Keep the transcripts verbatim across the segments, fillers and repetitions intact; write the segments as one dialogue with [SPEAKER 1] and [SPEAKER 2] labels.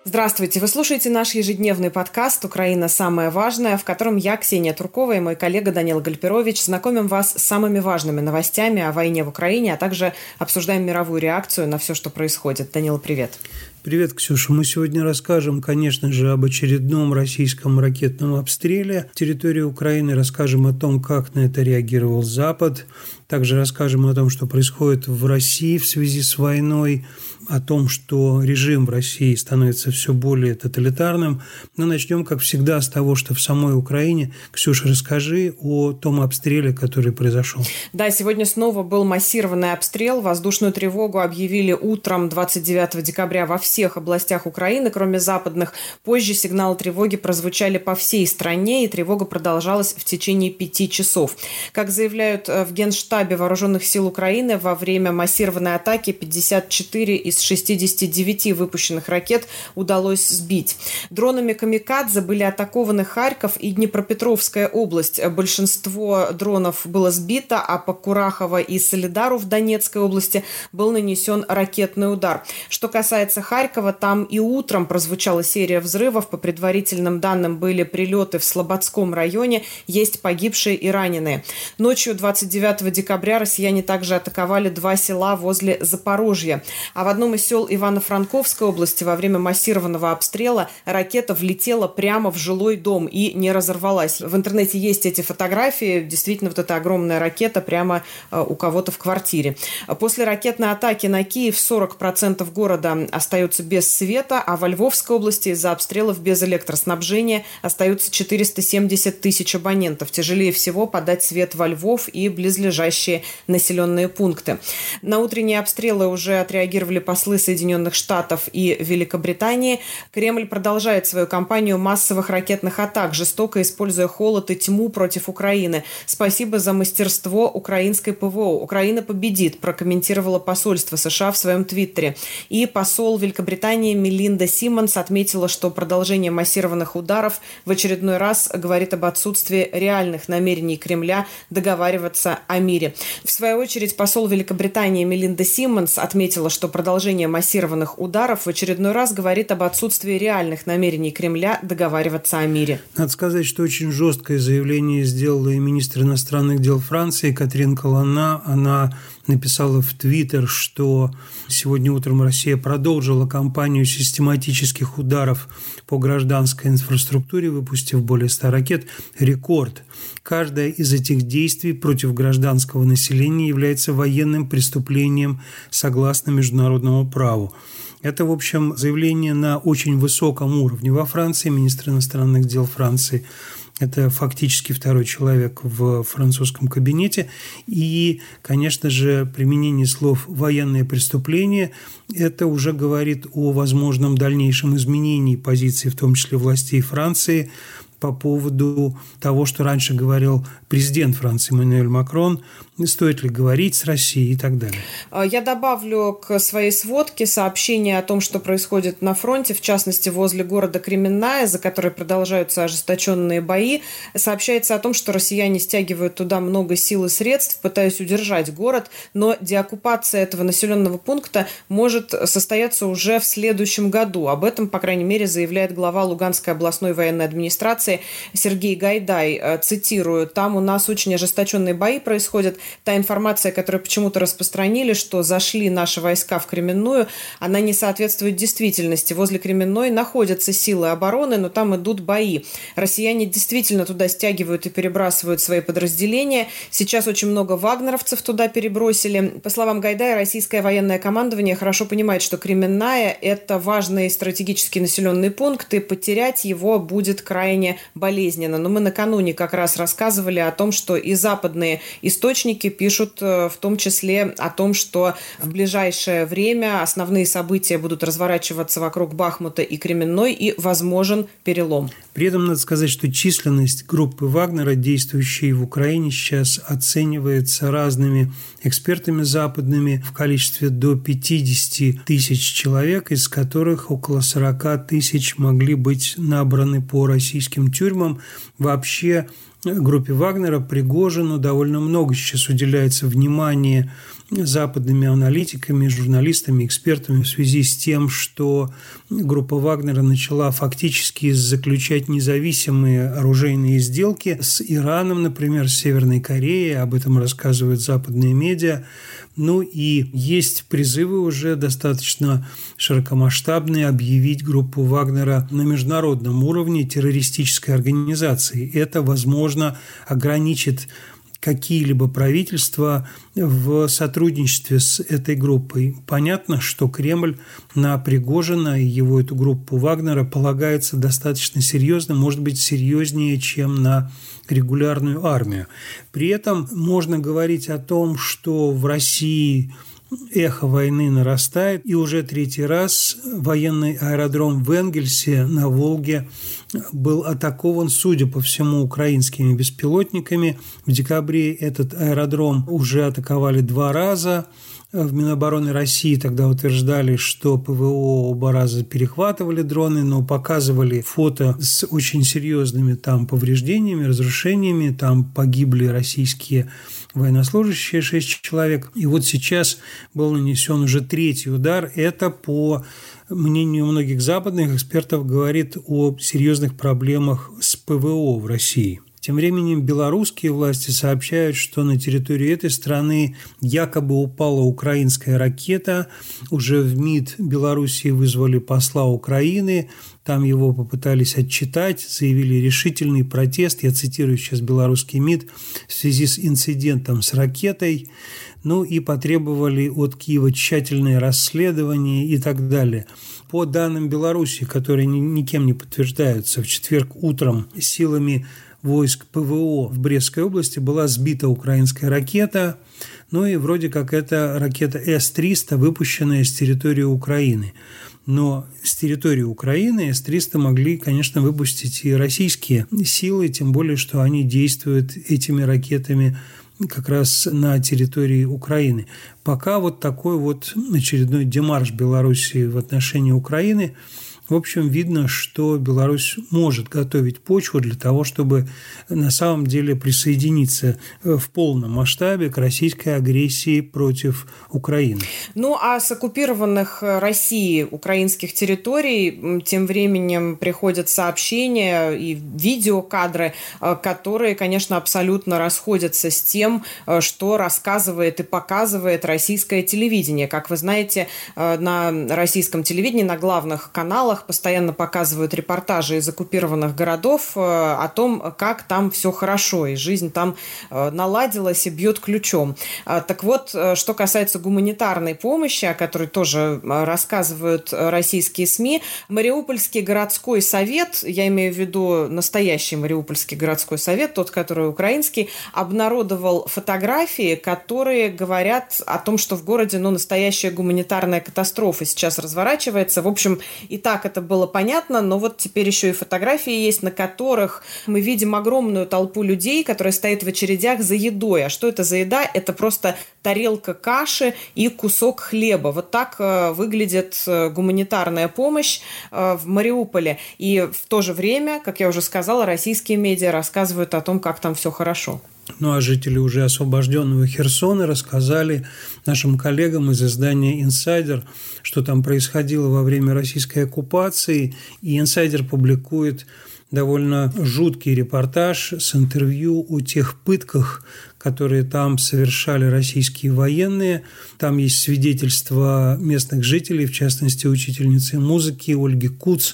[SPEAKER 1] Здравствуйте! Вы слушаете наш ежедневный подкаст «Украина. Самое важное», в котором я, Ксения Туркова, и мой коллега Данил Гальперович знакомим вас с самыми важными новостями о войне в Украине, а также обсуждаем мировую реакцию на все, что происходит. Данил, привет!
[SPEAKER 2] Привет, Ксюша. Мы сегодня расскажем, конечно же, об очередном российском ракетном обстреле территории Украины, расскажем о том, как на это реагировал Запад, также расскажем о том, что происходит в России в связи с войной, о том, что режим в России становится все более тоталитарным. Но начнем, как всегда, с того, что в самой Украине. Ксюша, расскажи о том обстреле, который произошел.
[SPEAKER 1] Да, сегодня снова был массированный обстрел. Воздушную тревогу объявили утром двадцать девятого декабря во всех областях Украины, кроме западных. Позже сигналы тревоги прозвучали по всей стране, и тревога продолжалась в течение пяти часов. Как заявляют в Генштабе Вооруженных сил Украины, во время массированной атаки пятьдесят четыре из шестидесяти девяти выпущенных ракет удалось сбить. Дронами «Камикадзе» были атакованы Харьков и Днепропетровская область. Большинство дронов было сбито, а по Курахово и Солидару в Донецкой области был нанесен ракетный удар. Что касается Харькова, там и утром прозвучала серия взрывов. По предварительным данным, были прилеты в Слободском районе, есть погибшие и раненые. Ночью двадцать девятого декабря россияне также атаковали два села возле Запорожья. А в одном из сел Ивано-Франковской области во время массированного обстрела ракета влетела прямо в жилой дом и не разорвалась. В интернете есть эти фотографии. Действительно, вот эта огромная ракета прямо у кого-то в квартире. После ракетной атаки на Киев сорок процентов города остаются без света, а во Львовской области из-за обстрелов без электроснабжения остаются четыреста семьдесят тысяч абонентов. Тяжелее всего подать свет во Львов и близлежащие населенные пункты. На утренние обстрелы уже отреагировали послы Соединенных Штатов и Великобритании. Кремль продолжает свою кампанию массовых ракетных атак, жестоко используя холод и тьму против Украины. Спасибо за мастерство украинской ПВО. Украина победит, прокомментировало посольство США в своем твиттере. И посол Великобритании Мелинда Симмонс отметила, что продолжение массированных ударов в очередной раз говорит об отсутствии реальных намерений Кремля договариваться о мире. В свою очередь, посол Великобритании Мелинда Симмонс отметила, что продолжение массированных ударов в очередной раз говорит об отсутствии реальных намерений Кремля договариваться о мире.
[SPEAKER 2] Надо сказать, что очень жесткое заявление сделала и министр иностранных дел Франции Катрин Колонна. Она написала в Твиттер, что сегодня утром Россия продолжила кампанию систематических ударов по гражданской инфраструктуре, выпустив более ста ракет. Рекорд. Каждое из этих действий против гражданского населения является военным преступлением согласно международному праву. Это, в общем, заявление на очень высоком уровне во Франции. Министр иностранных дел Франции – это фактически второй человек в французском кабинете. И, конечно же, применение слов «военное преступление» – это уже говорит о возможном дальнейшем изменении позиции, в том числе властей Франции, по поводу того, что раньше говорил президент Франции Эммануэль Макрон, стоит ли говорить с Россией и так далее.
[SPEAKER 1] Я добавлю к своей сводке сообщение о том, что происходит на фронте, в частности, возле города Кременная, за которой продолжаются ожесточенные бои. Сообщается о том, что россияне стягивают туда много сил и средств, пытаясь удержать город, но деоккупация этого населенного пункта может состояться уже в следующем году. Об этом, по крайней мере, заявляет глава Луганской областной военной администрации Сергей Гайдай. Цитирую: «Там у нас очень ожесточенные бои происходят. Та информация, которую почему-то распространили, что зашли наши войска в Кременную, она не соответствует действительности. Возле Кременной находятся силы обороны, но там идут бои. Россияне действительно туда стягивают и перебрасывают свои подразделения. Сейчас очень много вагнеровцев туда перебросили». По словам Гайдая, российское военное командование хорошо понимает, что Кременная – это важный стратегический населенный пункт, и потерять его будет крайне болезненно. Но мы накануне как раз рассказывали о том, что и западные источники пишут в том числе о том, что в ближайшее время основные события будут разворачиваться вокруг Бахмута и Кременной, и возможен перелом.
[SPEAKER 2] При этом надо сказать, что численность группы Вагнера, действующей в Украине, сейчас оценивается разными экспертами западными в количестве до пятьдесят тысяч человек, из которых около сорок тысяч могли быть набраны по российским тюрьмам. Вообще группе Вагнера, Пригожину довольно много сейчас уделяется внимания западными аналитиками, журналистами, экспертами в связи с тем, что группа Вагнера начала фактически заключать независимые оружейные сделки с Ираном, например, с Северной Кореей. Об этом рассказывают западные медиа. Ну и есть призывы уже достаточно широкомасштабные объявить группу Вагнера на международном уровне террористической организацией. Это, возможно, ограничит какие-либо правительства в сотрудничестве с этой группой. Понятно, что Кремль на Пригожина и его эту группу Вагнера полагается достаточно серьезно, может быть, серьезнее, чем на регулярную армию. При этом можно говорить о том, что в России эхо войны нарастает, и уже третий раз военный аэродром в Энгельсе на Волге был атакован, судя по всему, украинскими беспилотниками. В декабре этот аэродром уже атаковали два раза. В Минобороны России тогда утверждали, что ПВО оба раза перехватывали дроны, но показывали фото с очень серьезными там повреждениями, разрушениями. Там погибли российские военнослужащие, шесть человек. И вот сейчас был нанесен уже третий удар. Это, по мнению многих западных экспертов, говорит о серьезных проблемах с ПВО в России. Тем временем белорусские власти сообщают, что на территории этой страны якобы упала украинская ракета. Уже в МИД Белоруссии вызвали посла Украины. Там его попытались отчитать, заявили решительный протест. Я цитирую сейчас белорусский МИД в связи с инцидентом с ракетой. Ну и потребовали от Киева тщательное расследование и так далее. По данным Беларуси, которые никем не подтверждаются, в четверг утром силами войск ПВО в Брестской области была сбита украинская ракета, ну и вроде как это ракета эс триста, выпущенная с территории Украины. Но с территории Украины эс триста могли, конечно, выпустить и российские силы, тем более, что они действуют этими ракетами как раз на территории Украины. Пока вот такой вот очередной демарш Белоруссии в отношении Украины. В общем, видно, что Беларусь может готовить почву для того, чтобы на самом деле присоединиться в полном масштабе к российской агрессии против Украины.
[SPEAKER 1] Ну, а с оккупированных Россией украинских территорий тем временем приходят сообщения и видеокадры, которые, конечно, абсолютно расходятся с тем, что рассказывает и показывает российское телевидение. Как вы знаете, на российском телевидении, на главных каналах постоянно показывают репортажи из оккупированных городов о том, как там все хорошо, и жизнь там наладилась и бьет ключом. Так вот, что касается гуманитарной помощи, о которой тоже рассказывают российские СМИ, Мариупольский городской совет, я имею в виду настоящий Мариупольский городской совет, тот, который украинский, обнародовал фотографии, которые говорят о том, что в городе, ну, настоящая гуманитарная катастрофа сейчас разворачивается. В общем, и так это было понятно, но вот теперь еще и фотографии есть, на которых мы видим огромную толпу людей, которые стоят в очередях за едой. А что это за еда? Это просто тарелка каши и кусок хлеба. Вот так выглядит гуманитарная помощь в Мариуполе. И в то же время, как я уже сказала, российские медиа рассказывают о том, как там все хорошо.
[SPEAKER 2] Ну а жители уже освобожденного Херсона рассказали нашим коллегам из издания «Инсайдер», что там происходило во время российской оккупации. И «Инсайдер» публикует довольно жуткий репортаж с интервью о тех пытках, которые там совершали российские военные. Там есть свидетельства местных жителей, в частности, учительницы музыки Ольги Куц,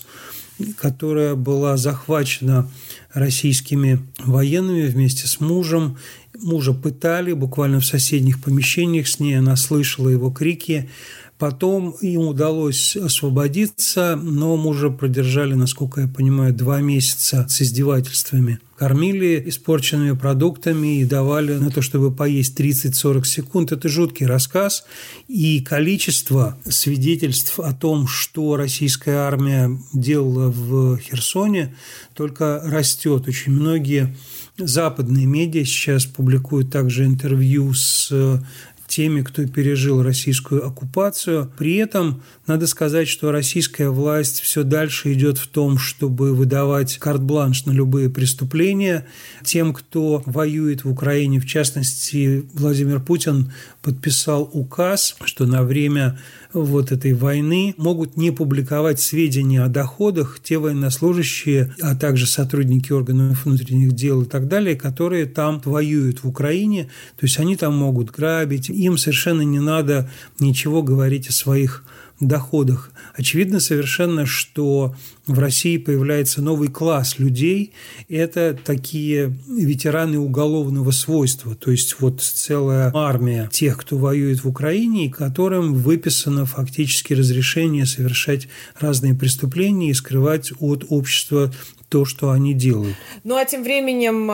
[SPEAKER 2] которая была захвачена российскими военными вместе с мужем. Мужа пытали буквально в соседних помещениях с ней, она слышала его крики. Потом им удалось освободиться, но мужа продержали, насколько я понимаю, два месяца с издевательствами. Кормили испорченными продуктами и давали на то, чтобы поесть тридцать-сорок секунд. Это жуткий рассказ. И количество свидетельств о том, что российская армия делала в Херсоне, только растет. Очень многие западные медиа сейчас публикуют также интервью с теми, кто пережил российскую оккупацию. При этом надо сказать, что российская власть все дальше идет в том, чтобы выдавать карт-бланш на любые преступления тем, кто воюет в Украине. В частности, Владимир Путин подписал указ, что на время вот этой войны могут не публиковать сведения о доходах те военнослужащие, а также сотрудники органов внутренних дел и так далее, которые там воюют в Украине. То есть они там могут грабить, им совершенно не надо ничего говорить о своих доходах. Очевидно совершенно, что в России появляется новый класс людей. Это такие ветераны уголовного свойства. То есть вот целая армия тех, кто воюет в Украине, которым выписано фактически разрешение совершать разные преступления и скрывать от общества то, что они делают.
[SPEAKER 1] Ну, а тем временем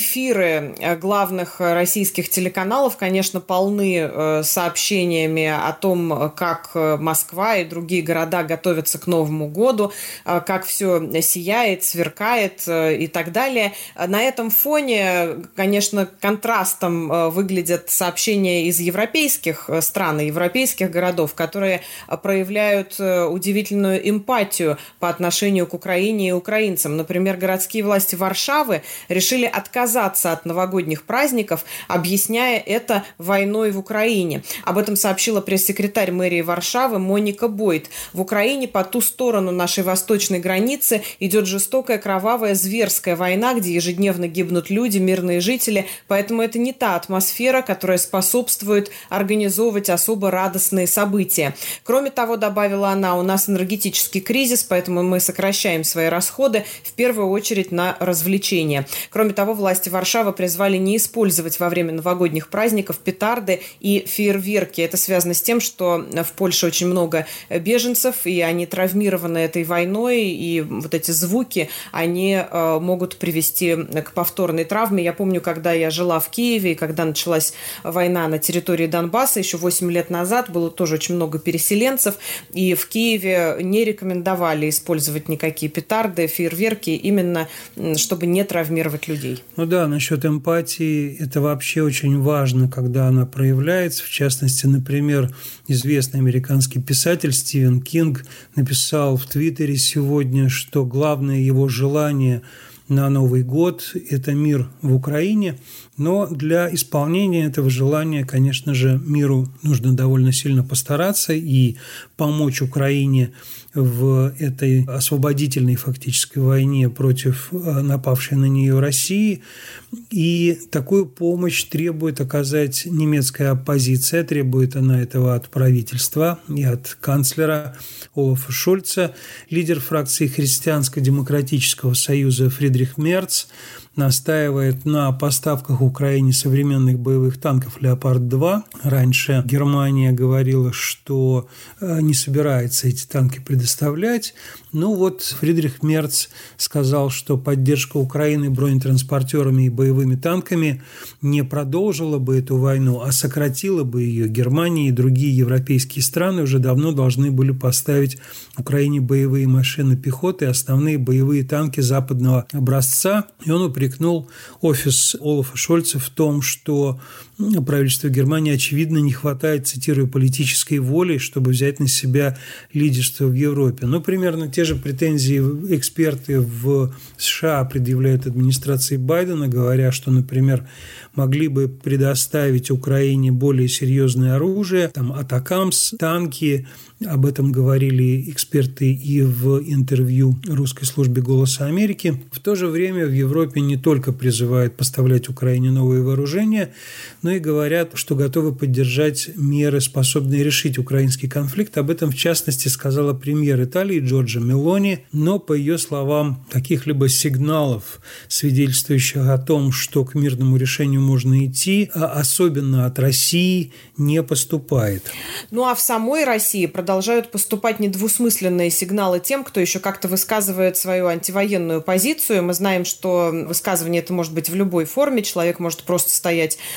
[SPEAKER 1] эфиры главных российских телеканалов, конечно, полны сообщениями о том, как Москва и другие города готовятся к Новому году, как все сияет, сверкает и так далее. На этом фоне, конечно, контрастом выглядят сообщения из европейских стран, европейских городов, которые проявляют удивительную эмпатию по отношению к Украине и украинцам. Например, городские власти Варшавы решили отказаться от новогодних праздников, объясняя это войной в Украине. Об этом сообщила пресс-секретарь мэрии Варшавы Моника Бойт. В Украине по ту сторону нашей восточной границы идет жестокая, кровавая, зверская война, где ежедневно гибнут люди, мирные жители, поэтому это не та атмосфера, которая способствует организовывать особо радостные события. Кроме того, добавила она, у нас энергетический кризис, поэтому мы сокращаем свои расходы, в первую очередь на развлечения. Кроме того, власти Варшавы призвали не использовать во время новогодних праздников петарды и фейерверки. Это связано с тем, что в Польше очень много беженцев, и они травмированы этой войной, и вот эти звуки, они э, могут привести к повторной травме. Я помню, когда я жила в Киеве, и когда началась война на территории Донбасса, еще восемь лет назад было тоже очень много переселенцев, и в Киеве не рекомендовали использовать никакие петарды, фейерверки, именно чтобы не травмировать людей.
[SPEAKER 2] Ну да, насчет эмпатии это вообще очень важно, когда она проявляется. В частности, например, известный американский писатель Стивен Кинг написал в Твиттере сегодня, что главное его желание на Новый год – это мир в Украине, но для исполнения этого желания, конечно же, миру нужно довольно сильно постараться и помочь Украине в этой освободительной фактической войне против напавшей на нее России. И такую помощь требует оказать немецкая оппозиция, требует она этого от правительства и от канцлера Олафа Шольца. Лидер фракции Христианско-демократического союза Фридрих Мерц настаивает на поставках Украине современных боевых танков «Леопард-два». Раньше Германия говорила, что не собирается эти танки предоставлять. Ну вот Фридрих Мерц сказал, что поддержка Украины бронетранспортерами и боевыми танками не продолжила бы эту войну, а сократила бы ее. Германия и другие европейские страны уже давно должны были поставить Украине боевые машины пехоты и основные боевые танки западного образца. И он упрекнул офис Олафа Шольца в том, что правительству Германии, очевидно, не хватает, цитирую, политической воли, чтобы взять на себя лидерство в Европе. Но примерно те же претензии эксперты в США предъявляют администрации Байдена, говоря, что, например, могли бы предоставить Украине более серьезное оружие, там атакамс, танки. Об этом говорили эксперты и в интервью русской службе «Голоса Америки». В то же время в Европе не только призывают поставлять Украине новые вооружения, но и говорят, что готовы поддержать меры, способные решить украинский конфликт. Об этом, в частности, сказала премьер Италии Джорджа Мелони. Но, по ее словам, каких-либо сигналов, свидетельствующих о том, что к мирному решению можно идти, а особенно от России, не поступает.
[SPEAKER 1] Ну а в самой России продолжают поступать недвусмысленные сигналы тем, кто еще как-то высказывает свою антивоенную позицию. Мы знаем, что высказывание это может быть в любой форме. Человек может просто стоять с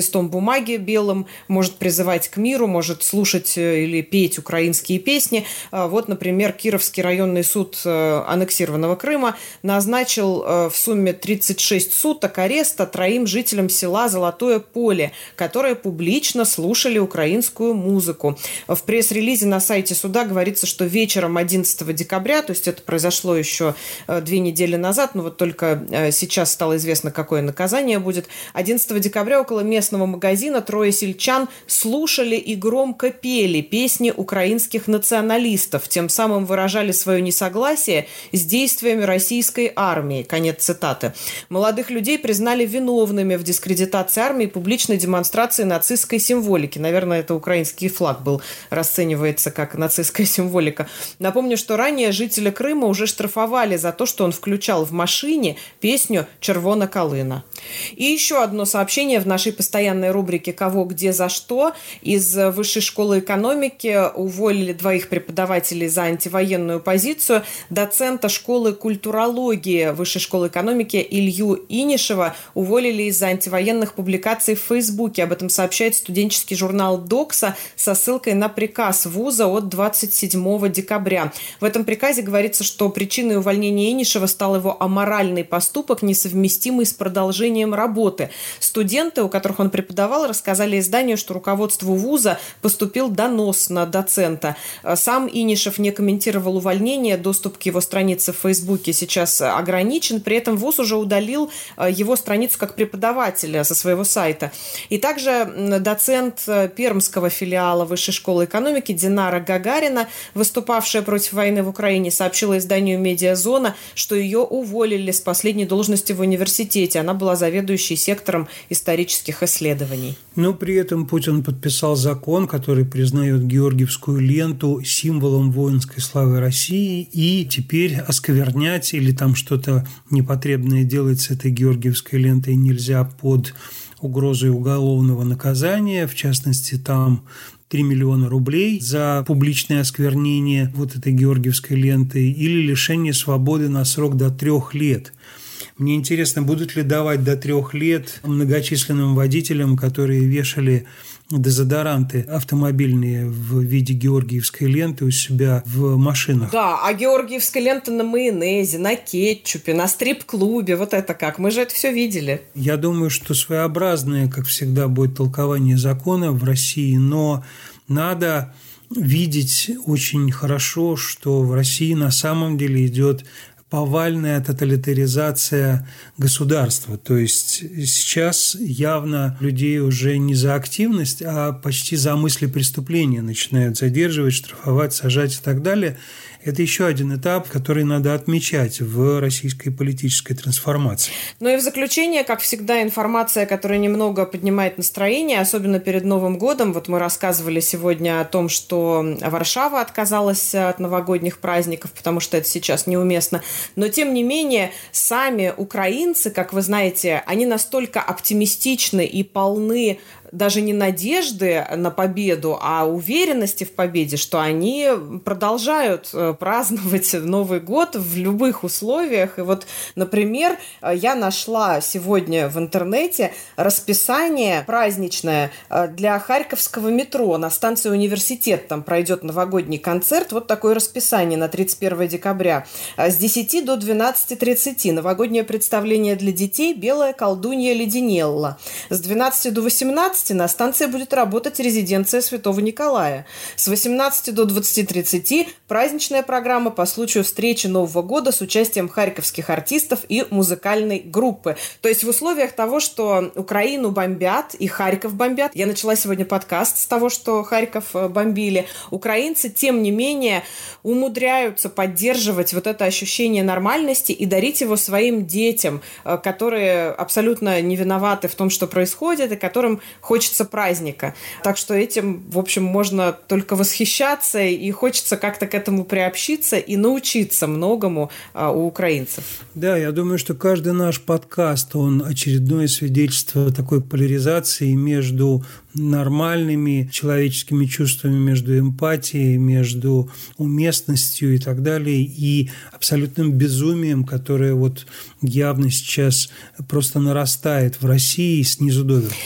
[SPEAKER 1] листом бумаги белым, может призывать к миру, может слушать или петь украинские песни. Вот, например, Кировский районный суд аннексированного Крыма назначил в сумме тридцать шесть суток ареста троим жителям села Золотое Поле, которые публично слушали украинскую музыку. В пресс-релизе на сайте суда говорится, что вечером одиннадцатого декабря, то есть это произошло еще две недели назад, но вот только сейчас стало известно, какое наказание будет. одиннадцатого декабря около местного магазина трое сельчан слушали и громко пели песни украинских националистов, тем самым выражали свое несогласие с действиями российской армии. Конец цитаты. Молодых людей признали виновными в дискредитации армии и публичной демонстрации нацистской символики. Наверное, это украинский флаг был, расценивается как нацистская символика. Напомню, что ранее жителя Крыма уже штрафовали за то, что он включал в машине песню «Червона калина». И еще одно сообщение в нашей постоянной рубрике «Кого, где, за что». Из Высшей школы экономики уволили двоих преподавателей за антивоенную позицию. Доцента школы культурологии Высшей школы экономики Илью Инишева уволили из-за антивоенных публикаций в Фейсбуке. Об этом сообщает студенческий журнал «Докса» со ссылкой на приказ вуза от двадцать седьмого декабря. В этом приказе говорится, что причиной увольнения Инишева стал его аморальный поступок, несовместимый с продолжением работы. Студенты, у которых он преподавал, рассказали изданию, что руководству вуза поступил донос на доцента. Сам Инишев не комментировал увольнение, доступ к его странице в Фейсбуке сейчас ограничен, при этом вуз уже удалил его страницу как преподавателя со своего сайта. И также доцент пермского филиала Высшей школы экономики Динара Гагарина, выступавшая против войны в Украине, сообщила изданию «Медиазона», что ее уволили с последней должности в университете. Она была заведующей сектором исторических исследований.
[SPEAKER 2] Но при этом Путин подписал закон, который признает Георгиевскую ленту символом воинской славы России, и теперь осквернять или там что-то непотребное делать с этой Георгиевской лентой нельзя под угрозой уголовного наказания. В частности, там три миллиона рублей за публичное осквернение вот этой Георгиевской ленты или лишение свободы на срок до трех лет. Мне интересно, будут ли давать до трех лет многочисленным водителям, которые вешали дезодоранты автомобильные в виде георгиевской ленты у себя в машинах.
[SPEAKER 1] Да, а георгиевская лента на майонезе, на кетчупе, на стрип-клубе, вот это как? Мы же это все видели.
[SPEAKER 2] Я думаю, что своеобразное, как всегда, будет толкование закона в России, но надо видеть очень хорошо, что в России на самом деле идет повальная тоталитаризация государства. То есть сейчас явно людей уже не за активность, а почти за мысли преступления начинают задерживать, штрафовать, сажать и так далее. Это еще один этап, который надо отмечать в российской политической трансформации.
[SPEAKER 1] Ну и в заключение, как всегда, информация, которая немного поднимает настроение, особенно перед Новым годом. Вот мы рассказывали сегодня о том, что Варшава отказалась от новогодних праздников, потому что это сейчас неуместно. Но, тем не менее, сами украинцы, как вы знаете, они настолько оптимистичны и полны даже не надежды на победу, а уверенности в победе, что они продолжают праздновать Новый год в любых условиях. И вот, например, я нашла сегодня в интернете расписание праздничное для харьковского метро. На станции Университет там пройдет новогодний концерт. Вот такое расписание на тридцать первого декабря. С десяти до двенадцати тридцати новогоднее представление для детей «Белая колдунья Леденелла». С двенадцати до восемнадцати на станции будет работать резиденция Святого Николая. С восемнадцати до двадцати тридцати праздничная программа по случаю встречи Нового года с участием харьковских артистов и музыкальной группы. То есть в условиях того, что Украину бомбят и Харьков бомбят, я начала сегодня подкаст с того, что Харьков бомбили, украинцы, тем не менее, умудряются поддерживать вот это ощущение нормальности и дарить его своим детям, которые абсолютно не виноваты в том, что происходит, и которым хочется праздника. Так что этим, в общем, можно только восхищаться, и хочется как-то к этому приобщиться и научиться многому а, у украинцев.
[SPEAKER 2] Да, я думаю, что каждый наш подкаст, он очередное свидетельство такой поляризации между нормальными человеческими чувствами, между эмпатией, между уместностью и так далее, и абсолютным безумием, которое вот явно сейчас просто нарастает в России снизу доверху.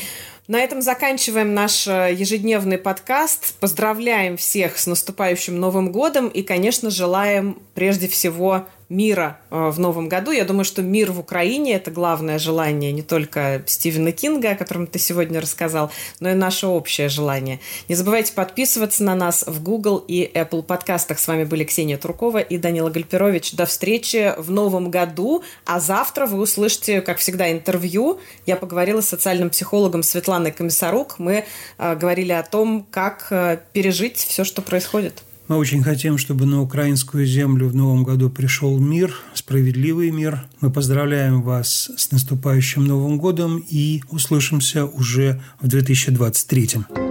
[SPEAKER 1] На этом заканчиваем наш ежедневный подкаст. Поздравляем всех с наступающим Новым годом и, конечно, желаем прежде всего мира в новом году. Я думаю, что мир в Украине – это главное желание не только Стивена Кинга, о котором ты сегодня рассказал, но и наше общее желание. Не забывайте подписываться на нас в Google и Apple подкастах. С вами были Ксения Туркова и Данила Гальперович. До встречи в новом году, а завтра вы услышите, как всегда, интервью. Я поговорила с социальным психологом Светланой Комиссарук. Мы э, говорили о том, как э, пережить все, что происходит.
[SPEAKER 2] Мы очень хотим, чтобы на украинскую землю в новом году пришел мир, справедливый мир. Мы поздравляем вас с наступающим Новым годом и услышимся уже в две тысячи двадцать третьем.